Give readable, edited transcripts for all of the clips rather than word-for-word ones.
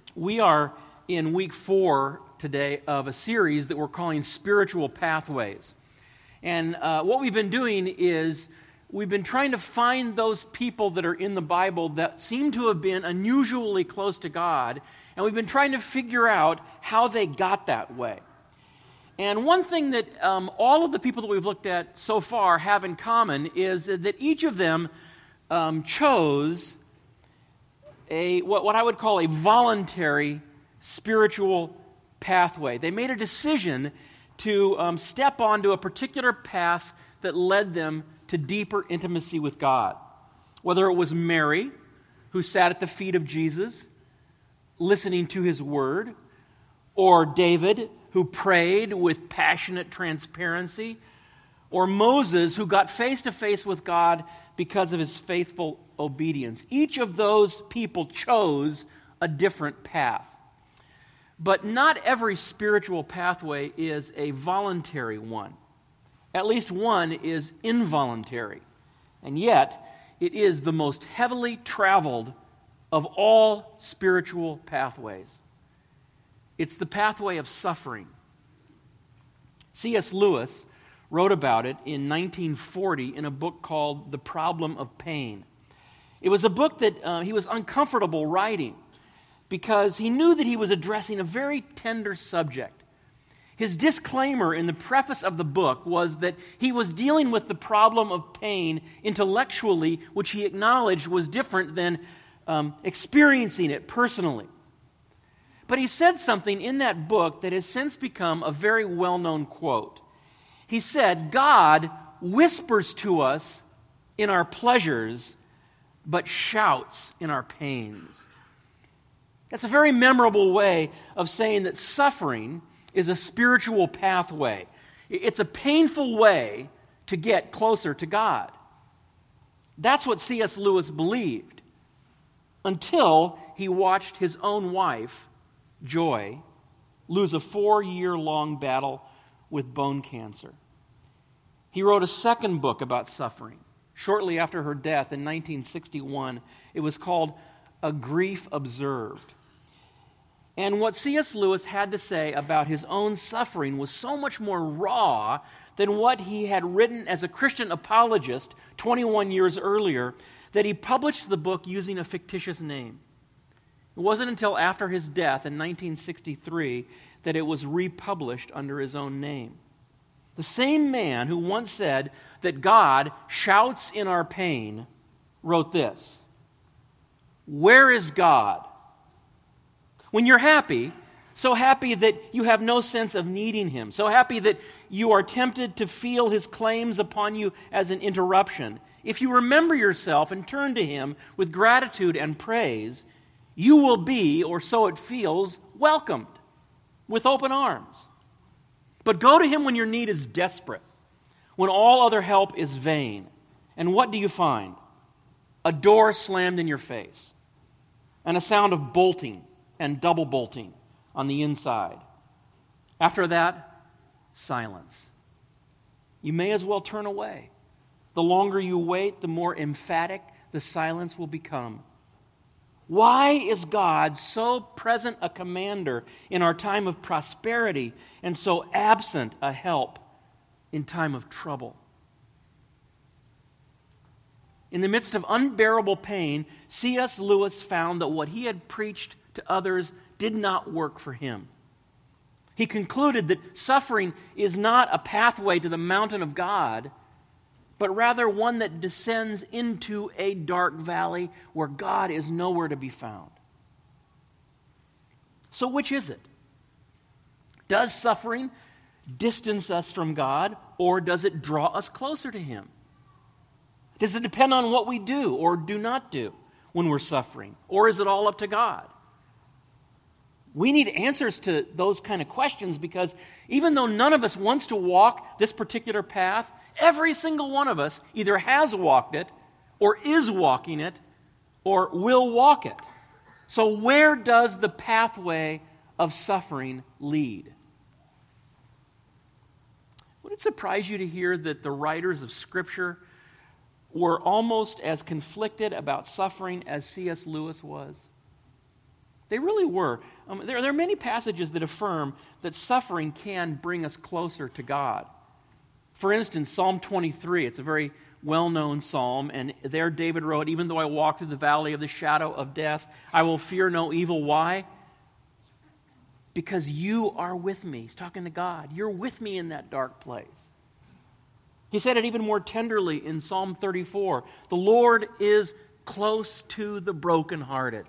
We are in week 4 today of a series that we're calling Spiritual Pathways. And what we've been doing is we've been trying to find those people that are in the Bible that seem to have been unusually close to God, and we've been trying to figure out how they got that way. And one thing that all of the people that we've looked at so far have in common is that each of them chose what I would call a voluntary spiritual pathway. They made a decision to step onto a particular path that led them to deeper intimacy with God. Whether it was Mary, who sat at the feet of Jesus, listening to his word, or David, who prayed with passionate transparency, or Moses, who got face to face with God because of his faithful obedience. Each of those people chose a different path. But not every spiritual pathway is a voluntary one. At least one is involuntary. And yet, it is the most heavily traveled of all spiritual pathways. It's the pathway of suffering. C.S. Lewis wrote about it in 1940 in a book called The Problem of Pain. It was a book that he was uncomfortable writing because he knew that he was addressing a very tender subject. His disclaimer in the preface of the book was that he was dealing with the problem of pain intellectually, which he acknowledged was different than experiencing it personally. But he said something in that book that has since become a very well-known quote. He said, "God whispers to us in our pleasures, but shouts in our pains." That's a very memorable way of saying that suffering is a spiritual pathway. It's a painful way to get closer to God. That's what C.S. Lewis believed until he watched his own wife, Joy, lose a 4-year-long battle with bone cancer. He wrote a second book about suffering shortly after her death in 1961. It was called A Grief Observed. And what C.S. Lewis had to say about his own suffering was so much more raw than what he had written as a Christian apologist 21 years earlier that he published the book using a fictitious name. It wasn't until after his death in 1963 that it was republished under his own name. The same man who once said that God shouts in our pain wrote this: "Where is God? When you're happy, so happy that you have no sense of needing Him, so happy that you are tempted to feel His claims upon you as an interruption, if you remember yourself and turn to Him with gratitude and praise, you will be, or so it feels, welcomed with open arms. But go to Him when your need is desperate, when all other help is vain. And what do you find? A door slammed in your face, and a sound of bolting and double bolting on the inside. After that, silence. You may as well turn away. The longer you wait, the more emphatic the silence will become. Why is God so present a commander in our time of prosperity and so absent a help in time of trouble?" In the midst of unbearable pain, C.S. Lewis found that what he had preached to others did not work for him. He concluded that suffering is not a pathway to the mountain of God, but rather one that descends into a dark valley where God is nowhere to be found. So which is it? Does suffering distance us from God, or does it draw us closer to Him? Does it depend on what we do or do not do when we're suffering, or is it all up to God? We need answers to those kind of questions, because even though none of us wants to walk this particular path, every single one of us either has walked it, or is walking it, or will walk it. So where does the pathway of suffering lead? Would it surprise you to hear that the writers of Scripture were almost as conflicted about suffering as C.S. Lewis was? They really were. There are many passages that affirm that suffering can bring us closer to God. For instance, Psalm 23, it's a very well-known psalm, and there David wrote, "Even though I walk through the valley of the shadow of death, I will fear no evil." Why? Because you are with me. He's talking to God. You're with me in that dark place. He said it even more tenderly in Psalm 34. The Lord is close to the brokenhearted.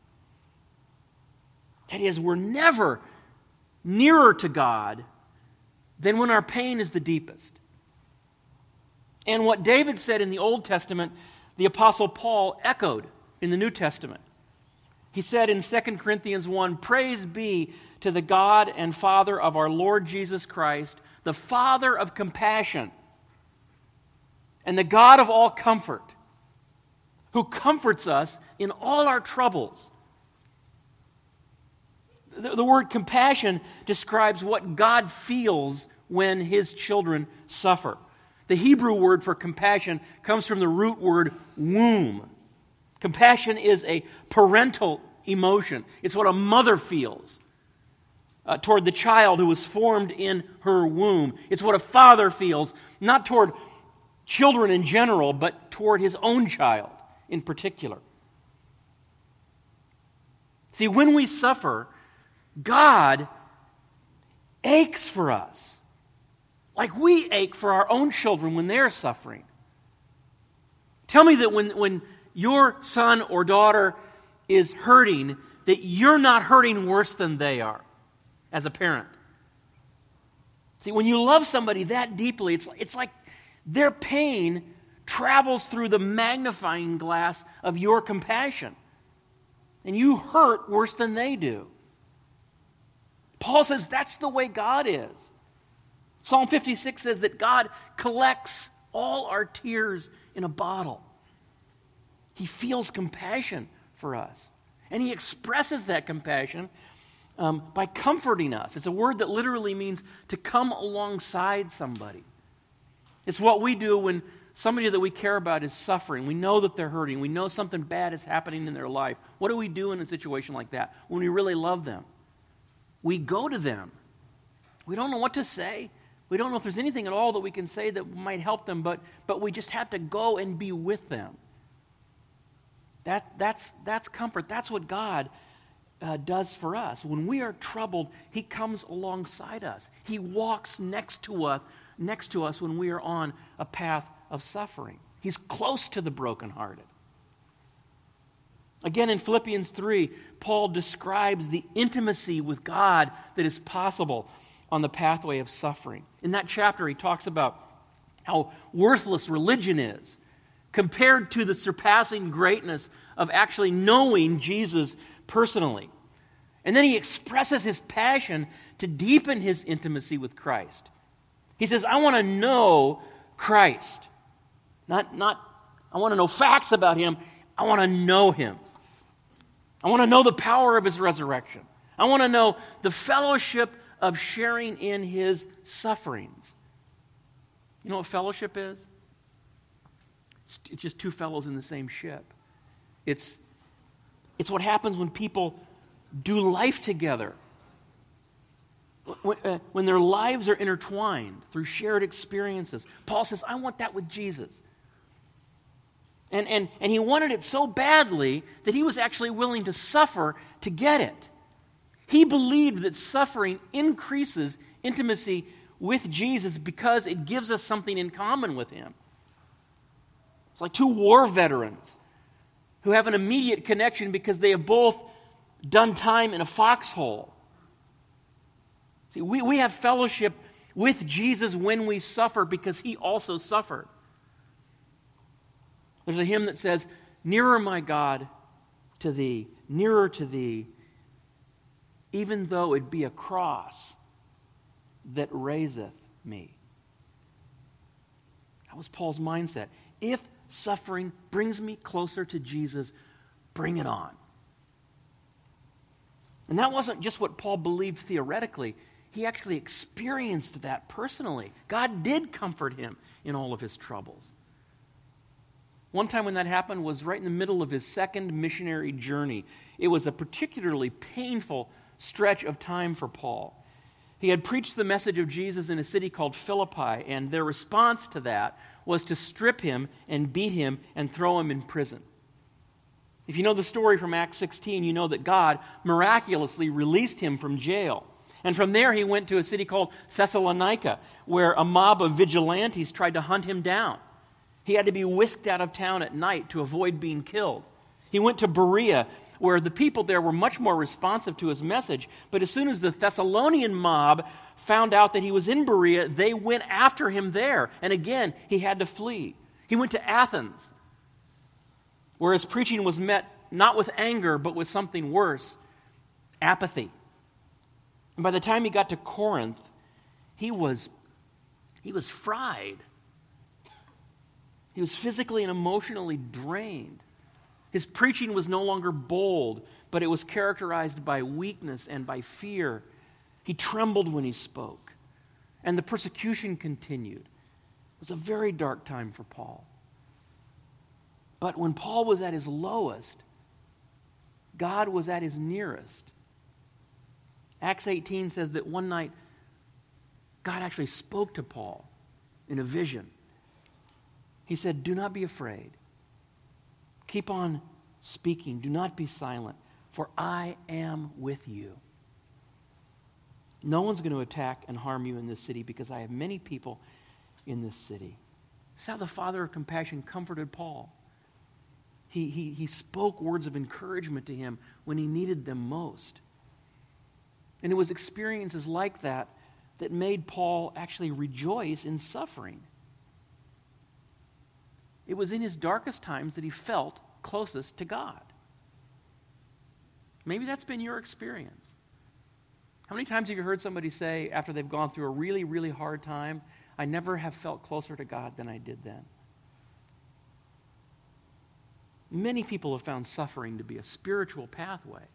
That is, we're never nearer to God than when our pain is the deepest. And what David said in the Old Testament, the Apostle Paul echoed in the New Testament. He said in 2 Corinthians 1, "Praise be to the God and Father of our Lord Jesus Christ, the Father of compassion and the God of all comfort, who comforts us in all our troubles." The word compassion describes what God feels when His children suffer. The Hebrew word for compassion comes from the root word womb. Compassion is a parental emotion. It's what a mother feels toward the child who was formed in her womb. It's what a father feels, not toward children in general, but toward his own child in particular. See, when we suffer, God aches for us, like we ache for our own children when they're suffering. Tell me that when your son or daughter is hurting, that you're not hurting worse than they are as a parent. See, when you love somebody that deeply, it's like their pain travels through the magnifying glass of your compassion, and you hurt worse than they do. Paul says that's the way God is. Psalm 56 says that God collects all our tears in a bottle. He feels compassion for us. And He expresses that compassion by comforting us. It's a word that literally means to come alongside somebody. It's what we do when somebody that we care about is suffering. We know that they're hurting. We know something bad is happening in their life. What do we do in a situation like that when we really love them? We go to them. We don't know what to say. We don't know if there's anything at all that we can say that might help them, but we just have to go and be with them. That's comfort. That's what God does for us. When we are troubled, He comes alongside us. He walks next to us when we are on a path of suffering. He's close to the brokenhearted. Again, in Philippians 3, Paul describes the intimacy with God that is possible on the pathway of suffering. In that chapter, he talks about how worthless religion is compared to the surpassing greatness of actually knowing Jesus personally. And then he expresses his passion to deepen his intimacy with Christ. He says, I want to know Christ. Not I want to know facts about Him. I want to know Him. I want to know the power of His resurrection. I want to know the fellowship of sharing in His sufferings. You know what fellowship is? It's just two fellows in the same ship. It's what happens when people do life together. When their lives are intertwined through shared experiences. Paul says, I want that with Jesus. And he wanted it so badly that he was actually willing to suffer to get it. He believed that suffering increases intimacy with Jesus because it gives us something in common with Him. It's like two war veterans who have an immediate connection because they have both done time in a foxhole. See, we have fellowship with Jesus when we suffer because He also suffered. There's a hymn that says, nearer, my God, to Thee, nearer to Thee, even though it be a cross that raiseth me. That was Paul's mindset. If suffering brings me closer to Jesus, bring it on. And that wasn't just what Paul believed theoretically. He actually experienced that personally. God did comfort him in all of his troubles. One time when that happened was right in the middle of his second missionary journey. It was a particularly painful stretch of time for Paul. He had preached the message of Jesus in a city called Philippi, and their response to that was to strip him and beat him and throw him in prison. If you know the story from Acts 16, you know that God miraculously released him from jail. And from there he went to a city called Thessalonica, where a mob of vigilantes tried to hunt him down. He had to be whisked out of town at night to avoid being killed. He went to Berea, where the people there were much more responsive to his message. But as soon as the Thessalonian mob found out that he was in Berea, they went after him there. And again, he had to flee. He went to Athens, where his preaching was met not with anger, but with something worse, apathy. And by the time he got to Corinth, he was fried. He was physically and emotionally drained. His preaching was no longer bold, but it was characterized by weakness and by fear. He trembled when he spoke, and the persecution continued. It was a very dark time for Paul. But when Paul was at his lowest, God was at his nearest. Acts 18 says that one night, God actually spoke to Paul in a vision. He said, "Do not be afraid. Keep on speaking. Do not be silent, for I am with you. No one's going to attack and harm you in this city because I have many people in this city." That's how the Father of compassion comforted Paul. He spoke words of encouragement to him when he needed them most. And it was experiences like that that made Paul actually rejoice in suffering. It was in his darkest times that he felt closest to God. Maybe that's been your experience. How many times have you heard somebody say after they've gone through a really, really hard time, "I never have felt closer to God than I did then"? Many people have found suffering to be a spiritual pathway.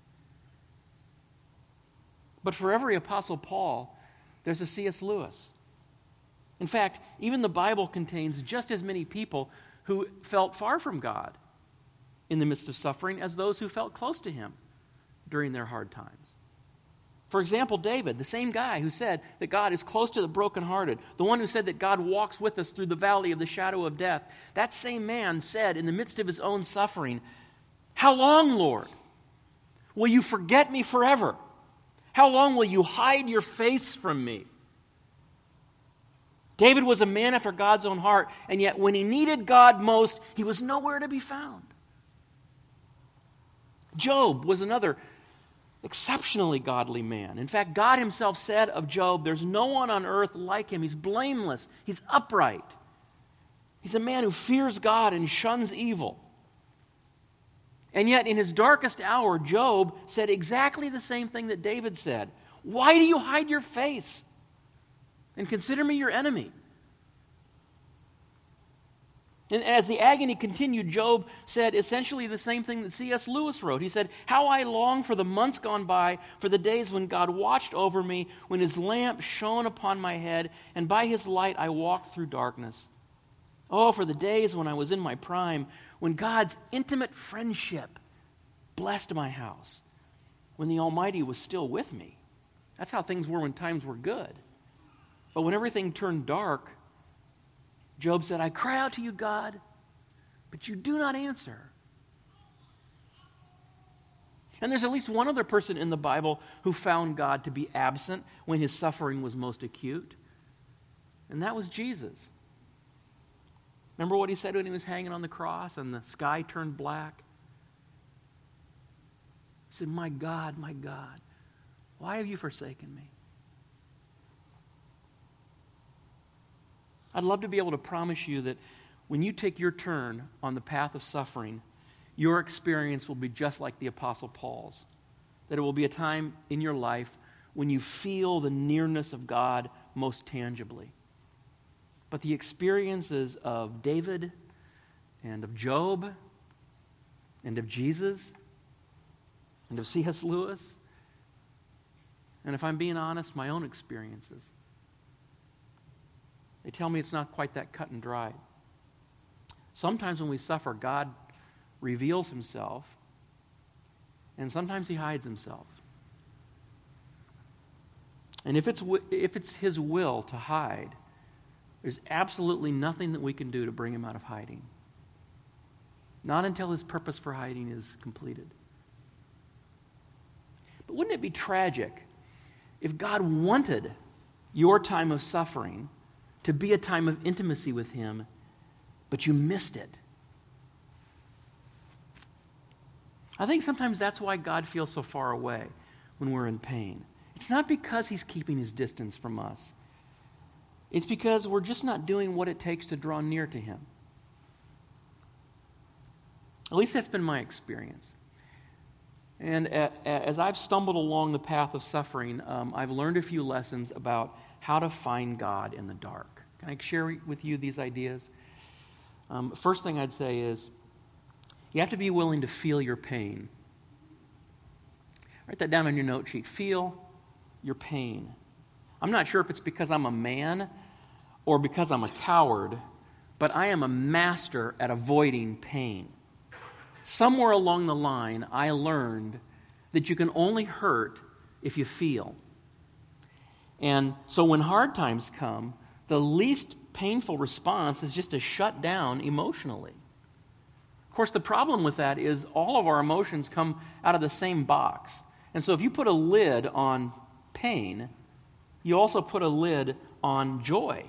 But for every Apostle Paul, there's a C.S. Lewis. In fact, even the Bible contains just as many people who felt far from God in the midst of suffering as those who felt close to him during their hard times. For example, David, the same guy who said that God is close to the brokenhearted, the one who said that God walks with us through the valley of the shadow of death, that same man said in the midst of his own suffering, "How long, Lord? Will you forget me forever? How long will you hide your face from me?" David was a man after God's own heart, and yet when he needed God most, he was nowhere to be found. Job was another exceptionally godly man. In fact, God himself said of Job, "There's no one on earth like him. He's blameless. He's upright. He's a man who fears God and shuns evil." And yet, in his darkest hour, Job said exactly the same thing that David said. "Why do you hide your face and consider me your enemy?" And as the agony continued, Job said essentially the same thing that C.S. Lewis wrote. He said, "How I long for the months gone by, for the days when God watched over me, when his lamp shone upon my head, and by his light I walked through darkness. Oh, for the days when I was in my prime, when God's intimate friendship blessed my house, when the Almighty was still with me." That's how things were when times were good. But when everything turned dark, Job said, "I cry out to you, God, but you do not answer." And there's at least one other person in the Bible who found God to be absent when his suffering was most acute, and that was Jesus. Remember what he said when he was hanging on the cross and the sky turned black? He said, my God, why have you forsaken me?" I'd love to be able to promise you that when you take your turn on the path of suffering, your experience will be just like the Apostle Paul's. That it will be a time in your life when you feel the nearness of God most tangibly. But the experiences of David and of Job and of Jesus and of C.S. Lewis, and if I'm being honest, my own experiences, they tell me it's not quite that cut and dried. Sometimes when we suffer, God reveals himself, and sometimes he hides himself. And if it's his will to hide, there's absolutely nothing that we can do to bring him out of hiding. Not until his purpose for hiding is completed. But wouldn't it be tragic if God wanted your time of suffering to be a time of intimacy with him, but you missed it? I think sometimes that's why God feels so far away when we're in pain. It's not because he's keeping his distance from us. It's because we're just not doing what it takes to draw near to him. At least that's been my experience. And as I've stumbled along the path of suffering, I've learned a few lessons about how to find God in the dark. Can I share with you these ideas? First thing I'd say is, you have to be willing to feel your pain. Write that down on your note sheet. Feel your pain. I'm not sure if it's because I'm a man or because I'm a coward, but I am a master at avoiding pain. Somewhere along the line, I learned that you can only hurt if you feel. And so when hard times come, the least painful response is just to shut down emotionally. Of course, the problem with that is all of our emotions come out of the same box. And so if you put a lid on pain, you also put a lid on joy.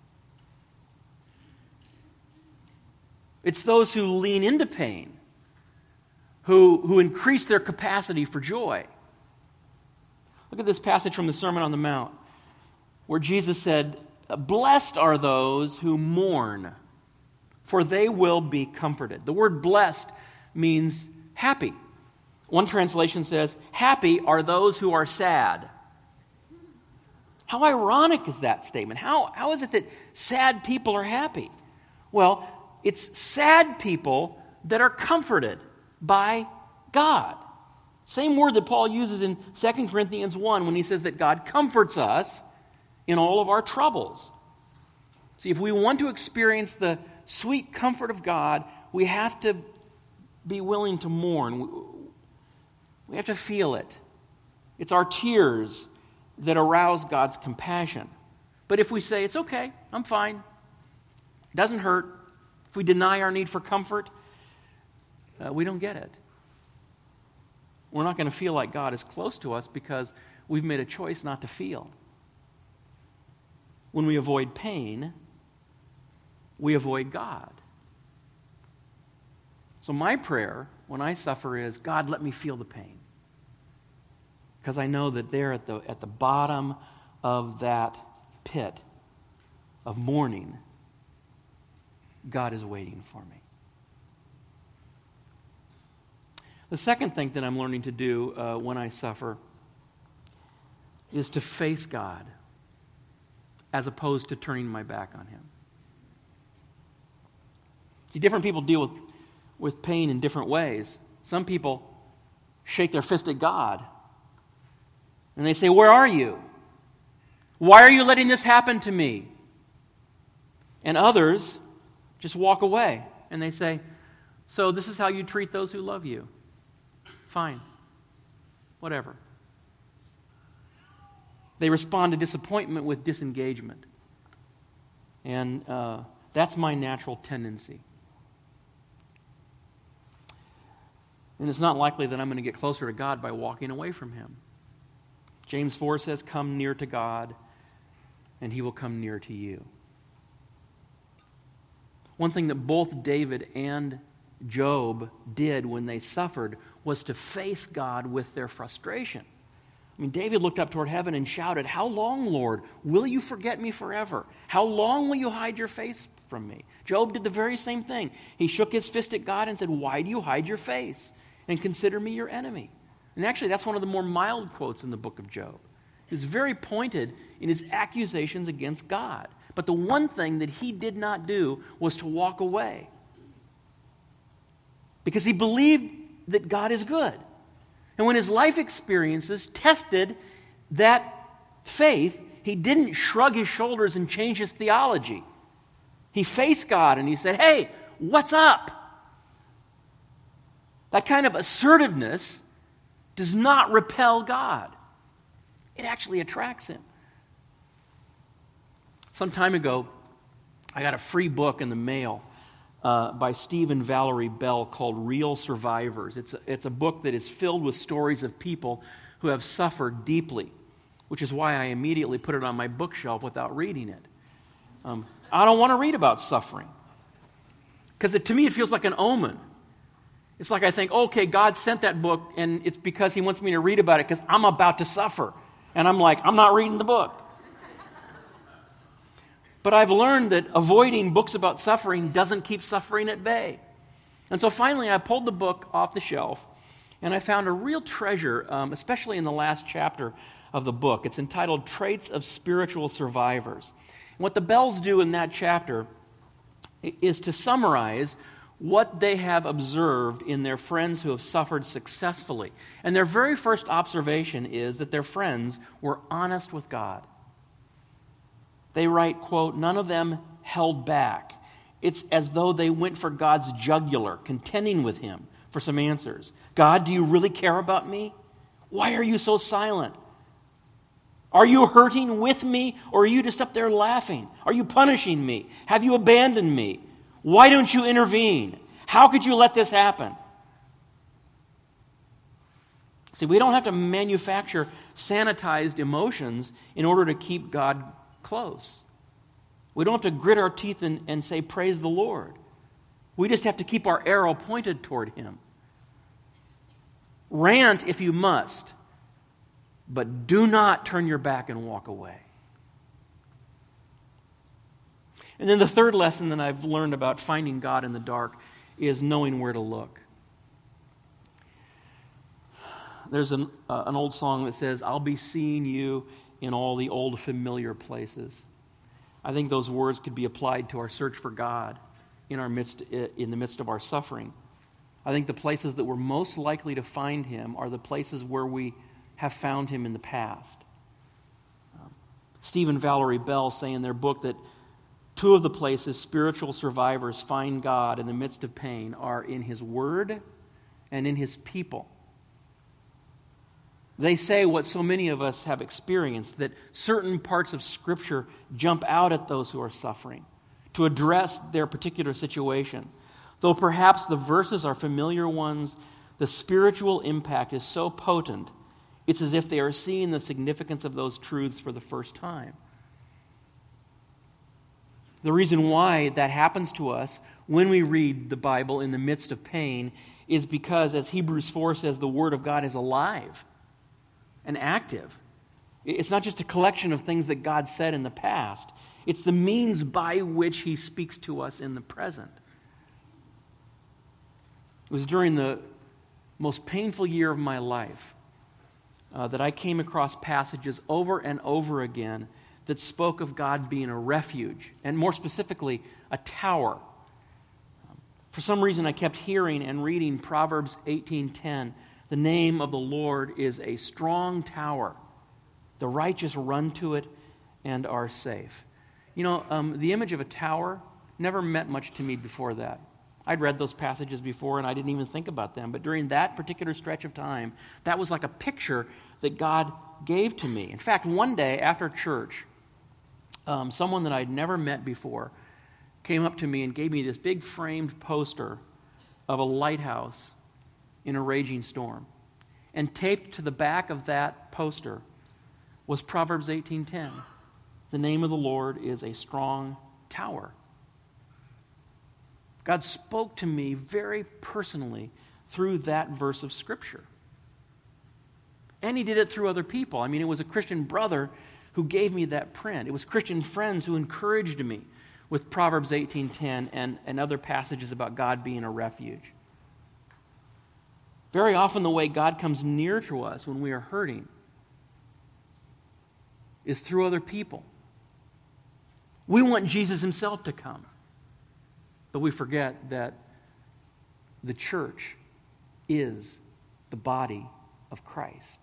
It's those who lean into pain who increase their capacity for joy. Look at this passage from the Sermon on the Mount where Jesus said, "Blessed are those who mourn, for they will be comforted." The word blessed means happy. One translation says, "Happy are those who are sad." How ironic is that statement? How is it that sad people are happy? Well, it's sad people that are comforted by God. Same word that Paul uses in 2 Corinthians 1 when he says that God comforts us in all of our troubles. See, if we want to experience the sweet comfort of God, we have to be willing to mourn. We have to feel it. It's our tears that arouse God's compassion. But if we say, it's okay, I'm fine, it doesn't hurt, if we deny our need for comfort, we don't get it. We're not going to feel like God is close to us because we've made a choice not to feel. When we avoid pain, we avoid God. So my prayer when I suffer is, God, let me feel the pain. Because I know that there at the bottom of that pit of mourning, God is waiting for me. The second thing that I'm learning to do when I suffer is to face God as opposed to turning my back on him. See, different people deal with pain in different ways. Some people shake their fist at God and they say, "Where are you? Why are you letting this happen to me?" And others just walk away and they say, "So this is how you treat those who love you? Fine. Whatever." They respond to disappointment with disengagement. And that's my natural tendency. And it's not likely that I'm going to get closer to God by walking away from him. James 4 says, "Come near to God, and he will come near to you." One thing that both David and Job did when they suffered was to face God with their frustration. I mean, David looked up toward heaven and shouted, "How long, Lord? Will you forget me forever? How long will you hide your face from me?" Job did the very same thing. He shook his fist at God and said, "Why do you hide your face and consider me your enemy?" And actually, that's one of the more mild quotes in the book of Job. He's very pointed in his accusations against God. But the one thing that he did not do was to walk away. Because he believed that God is good. And when his life experiences tested that faith, he didn't shrug his shoulders and change his theology. He faced God and he said, "Hey, what's up? That kind of assertiveness does not repel God. It actually attracts him. Some time ago, I got a free book in the mail by Steve and Valerie Bell called Real Survivors. It's a book that is filled with stories of people who have suffered deeply, which is why I immediately put it on my bookshelf without reading it. I don't want to read about suffering because to me it feels like an omen. It's like I think, okay, God sent that book and it's because he wants me to read about it because I'm about to suffer. And I'm like, I'm not reading the book. But I've learned that avoiding books about suffering doesn't keep suffering at bay. And so finally I pulled the book off the shelf and I found a real treasure, especially in the last chapter of the book. It's entitled Traits of Spiritual Survivors. And what the Bells do in that chapter is to summarize what they have observed in their friends who have suffered successfully. And their very first observation is that their friends were honest with God. They write, quote, none of them held back. It's as though they went for God's jugular, contending with him for some answers. God, do you really care about me? Why are you so silent? Are you hurting with me, or are you just up there laughing? Are you punishing me? Have you abandoned me? Why don't you intervene? How could you let this happen? See, we don't have to manufacture sanitized emotions in order to keep God close. We don't have to grit our teeth and say, praise the Lord. We just have to keep our arrow pointed toward him. Rant if you must, but do not turn your back and walk away. And then the third lesson that I've learned about finding God in the dark is knowing where to look. There's an old song that says, I'll be seeing you in all the old familiar places. I think those words could be applied to our search for God in the midst of our suffering. I think the places that we're most likely to find him are the places where we have found him in the past. Steve and Valerie Bell say in their book that two of the places spiritual survivors find God in the midst of pain are in his word and in his people. They say what so many of us have experienced, that certain parts of Scripture jump out at those who are suffering to address their particular situation. Though perhaps the verses are familiar ones, the spiritual impact is so potent, it's as if they are seeing the significance of those truths for the first time. The reason why that happens to us when we read the Bible in the midst of pain is because, as Hebrews 4 says, the Word of God is alive and active. It's not just a collection of things that God said in the past. It's the means by which he speaks to us in the present. It was during the most painful year of my life that I came across passages over and over again that spoke of God being a refuge, and more specifically, a tower. For some reason, I kept hearing and reading Proverbs 18:10. The name of the Lord is a strong tower. The righteous run to it and are safe. You know, the image of a tower never meant much to me before that. I'd read those passages before and I didn't even think about them. But during that particular stretch of time, that was like a picture that God gave to me. In fact, one day after church, someone that I'd never met before came up to me and gave me this big framed poster of a lighthouse in a raging storm. And taped to the back of that poster was Proverbs 18:10. The name of the Lord is a strong tower. God spoke to me very personally through that verse of Scripture. And he did it through other people. I mean, it was a Christian brother who gave me that print. It was Christian friends who encouraged me with Proverbs 18:10 and other passages about God being a refuge. Very often the way God comes near to us when we are hurting is through other people. We want Jesus himself to come. But we forget that the church is the body of Christ.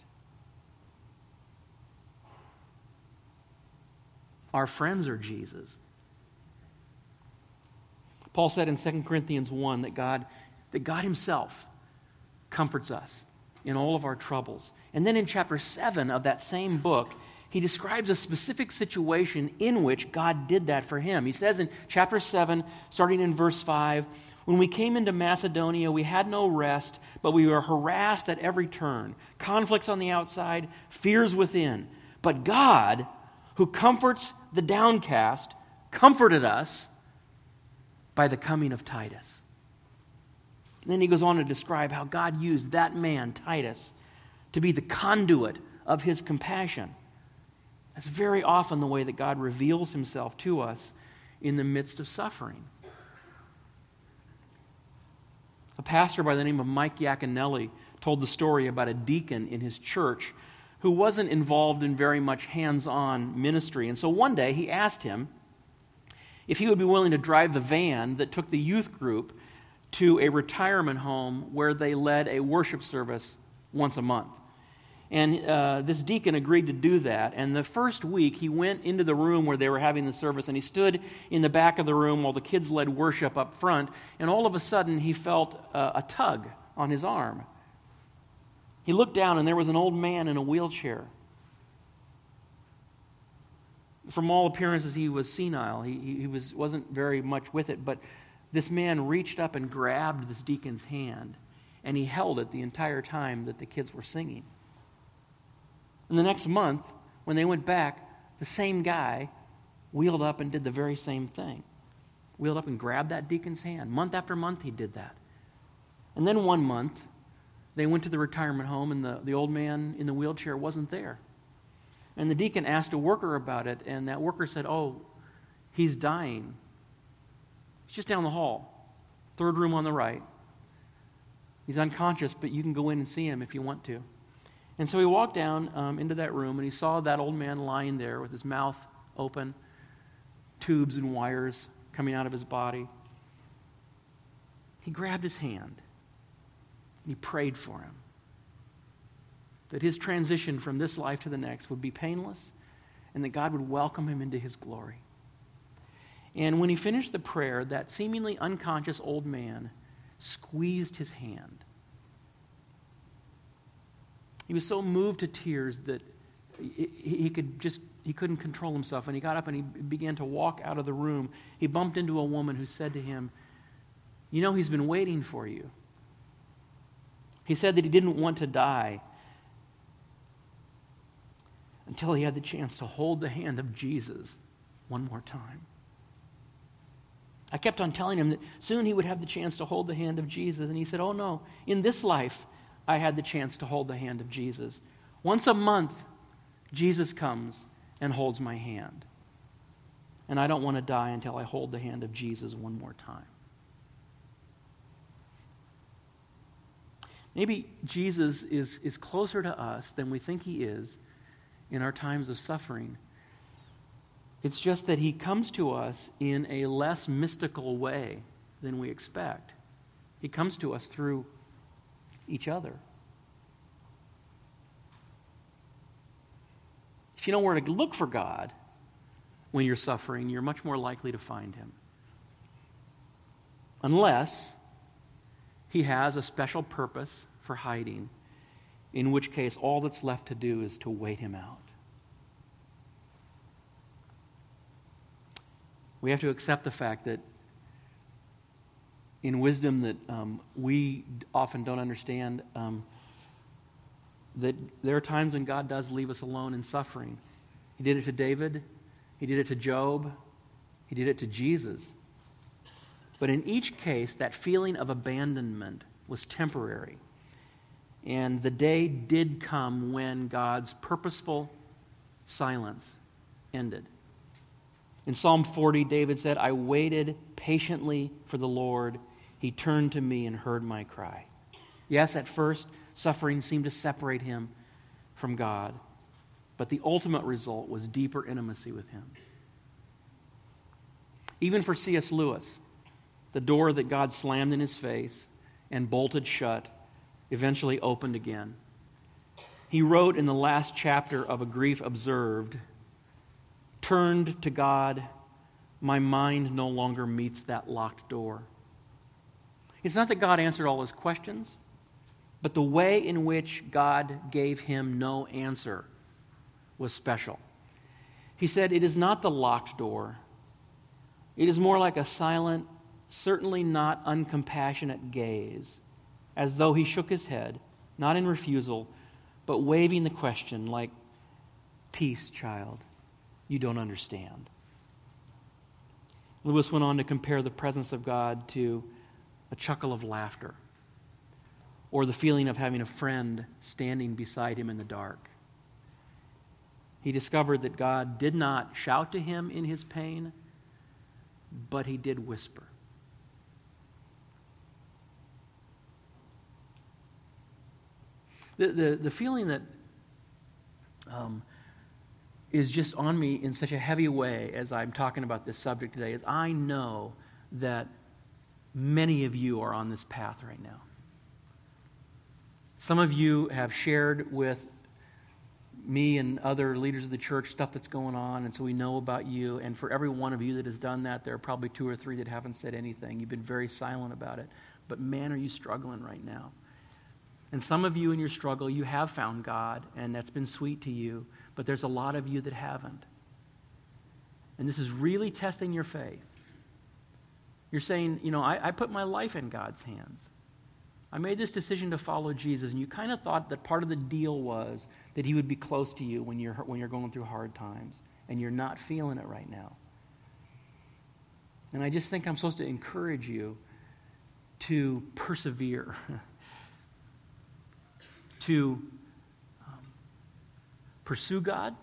Our friends are Jesus. Paul said in 2 Corinthians 1 that God himself comforts us in all of our troubles. And then in chapter 7 of that same book, he describes a specific situation in which God did that for him. He says in chapter 7, starting in verse 5, "When we came into Macedonia, we had no rest, but we were harassed at every turn. Conflicts on the outside, fears within. But God, who comforts the downcast, comforted us by the coming of Titus." And then he goes on to describe how God used that man, Titus, to be the conduit of his compassion. That's very often the way that God reveals himself to us in the midst of suffering. A pastor by the name of Mike Yaconelli told the story about a deacon in his church who wasn't involved in very much hands-on ministry. And so one day he asked him if he would be willing to drive the van that took the youth group to a retirement home where they led a worship service once a month. And this deacon agreed to do that. And the first week, he went into the room where they were having the service, and he stood in the back of the room while the kids led worship up front. And all of a sudden, he felt a tug on his arm. He looked down, and there was an old man in a wheelchair. From all appearances, he was senile. He wasn't very much with it. But this man reached up and grabbed this deacon's hand, and he held it the entire time that the kids were singing. And the next month, when they went back, the same guy wheeled up and did the very same thing. Wheeled up and grabbed that deacon's hand. Month after month, he did that. And then one month, they went to the retirement home, and the old man in the wheelchair wasn't there. And the deacon asked a worker about it, and that worker said, "Oh, he's dying. He's just down the hall, third room on the right. He's unconscious, but you can go in and see him if you want to." And so he walked down into that room, and he saw that old man lying there with his mouth open, tubes and wires coming out of his body. He grabbed his hand, and he prayed for him, that his transition from this life to the next would be painless, and that God would welcome him into his glory. And when he finished the prayer, that seemingly unconscious old man squeezed his hand. He was so moved to tears that he couldn't control himself. And he got up and he began to walk out of the room. He bumped into a woman who said to him, "You know, he's been waiting for you." He said that he didn't want to die until he had the chance to hold the hand of Jesus one more time. I kept on telling him that soon he would have the chance to hold the hand of Jesus. And he said, "Oh no, in this life, I had the chance to hold the hand of Jesus. Once a month, Jesus comes and holds my hand. And I don't want to die until I hold the hand of Jesus one more time." Maybe Jesus is closer to us than we think he is in our times of suffering. It's just that he comes to us in a less mystical way than we expect. He comes to us through each other. If you know where to look for God when you're suffering, you're much more likely to find him. Unless he has a special purpose for hiding, in which case all that's left to do is to wait him out. We have to accept the fact that in wisdom that we often don't understand, that there are times when God does leave us alone in suffering. He did it to David. He did it to Job. He did it to Jesus. But in each case, that feeling of abandonment was temporary. And the day did come when God's purposeful silence ended. In Psalm 40, David said, "I waited patiently for the Lord. He turned to me and heard my cry." Yes, at first, suffering seemed to separate him from God, but the ultimate result was deeper intimacy with him. Even for C.S. Lewis, the door that God slammed in his face and bolted shut eventually opened again. He wrote in the last chapter of A Grief Observed, "Turned to God, my mind no longer meets that locked door. It's not that God answered all his questions, but the way in which God gave him no answer was special. He said, "It is not the locked door. It is more like a silent, certainly not uncompassionate gaze, as though he shook his head, not in refusal, but waving the question like, 'Peace, child, you don't understand.'" Lewis went on to compare the presence of God to a chuckle of laughter, or the feeling of having a friend standing beside him in the dark. He discovered that God did not shout to him in his pain, but he did whisper. The feeling that is just on me in such a heavy way as I'm talking about this subject today is I know that many of you are on this path right now. Some of you have shared with me and other leaders of the church stuff that's going on, and so we know about you. And for every one of you that has done that, there are probably 2 or 3 that haven't said anything. You've been very silent about it. But man, are you struggling right now. And some of you in your struggle, you have found God, and that's been sweet to you. But there's a lot of you that haven't. And this is really testing your faith. You're saying, I put my life in God's hands. I made this decision to follow Jesus, and you kind of thought that part of the deal was that he would be close to you when you're going through hard times, and you're not feeling it right now. And I just think I'm supposed to encourage you to persevere, to pursue God,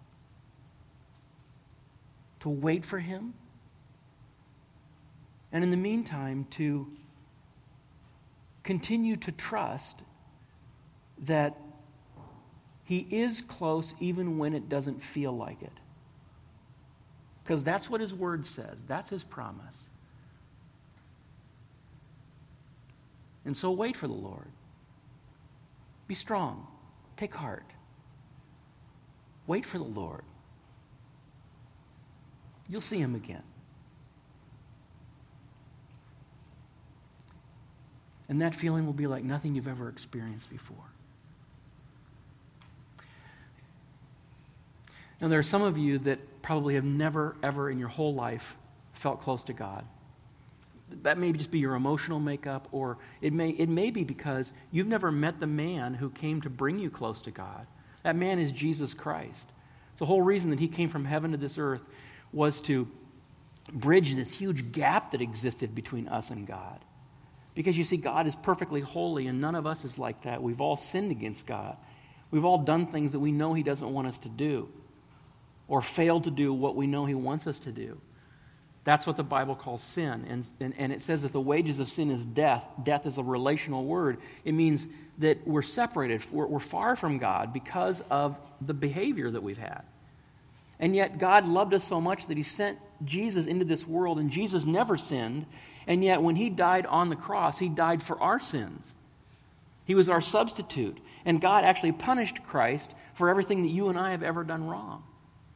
to wait for him, and in the meantime, to continue to trust that he is close even when it doesn't feel like it. Because that's what his word says. That's his promise. And so wait for the Lord. Be strong. Take heart. Wait for the Lord. You'll see him again. And that feeling will be like nothing you've ever experienced before. Now, there are some of you that probably have never, ever in your whole life felt close to God. That may just be your emotional makeup, or it may be because you've never met the man who came to bring you close to God. That man is Jesus Christ. It's the whole reason that he came from heaven to this earth was to bridge this huge gap that existed between us and God. Because you see, God is perfectly holy, and none of us is like that. We've all sinned against God. We've all done things that we know he doesn't want us to do, or failed to do what we know he wants us to do. That's what the Bible calls sin. And it says that the wages of sin is death. Death is a relational word. It means that we're separated. We're far from God because of the behavior that we've had. And yet God loved us so much that he sent Jesus into this world, and Jesus never sinned. And yet when he died on the cross, he died for our sins. He was our substitute. And God actually punished Christ for everything that you and I have ever done wrong.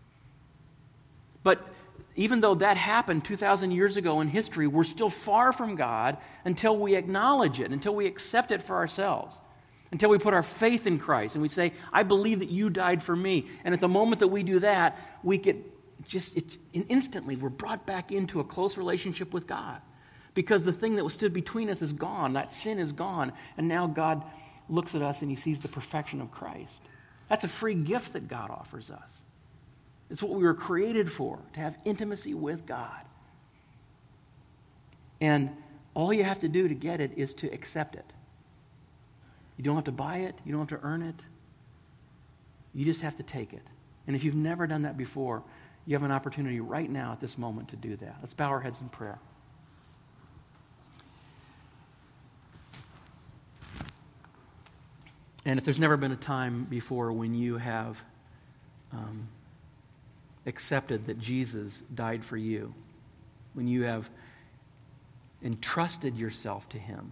But even though that happened 2,000 years ago in history, we're still far from God until we acknowledge it, until we accept it for ourselves, until we put our faith in Christ and we say, I believe that you died for me. And at the moment that we do that, we get instantly we're brought back into a close relationship with God. Because the thing that was stood between us is gone. That sin is gone. And now God looks at us and he sees the perfection of Christ. That's a free gift that God offers us. It's what we were created for, to have intimacy with God. And all you have to do to get it is to accept it. You don't have to buy it. You don't have to earn it. You just have to take it. And if you've never done that before, you have an opportunity right now at this moment to do that. Let's bow our heads in prayer. And if there's never been a time before when you have accepted that Jesus died for you, when you have entrusted yourself to him,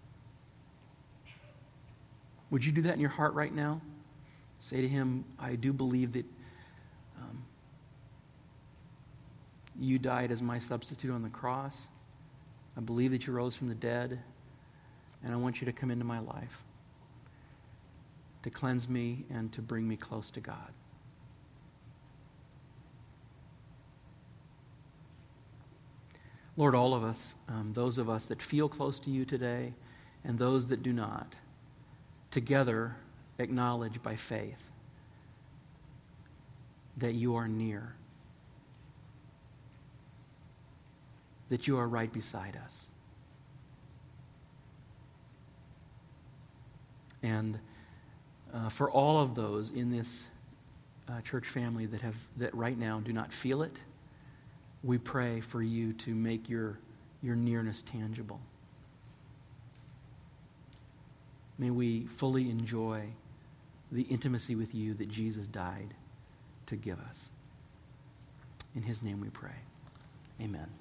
would you do that in your heart right now? Say to him, I do believe that you died as my substitute on the cross. I believe that you rose from the dead, and I want you to come into my life to cleanse me and to bring me close to God. Lord, all of us, those of us that feel close to you today and those that do not, together acknowledge by faith that you are near, that you are right beside us. And for all of those in this church family that right now do not feel it, we pray for you to make your nearness tangible. May we fully enjoy the intimacy with you that Jesus died to give us. In his name we pray. Amen.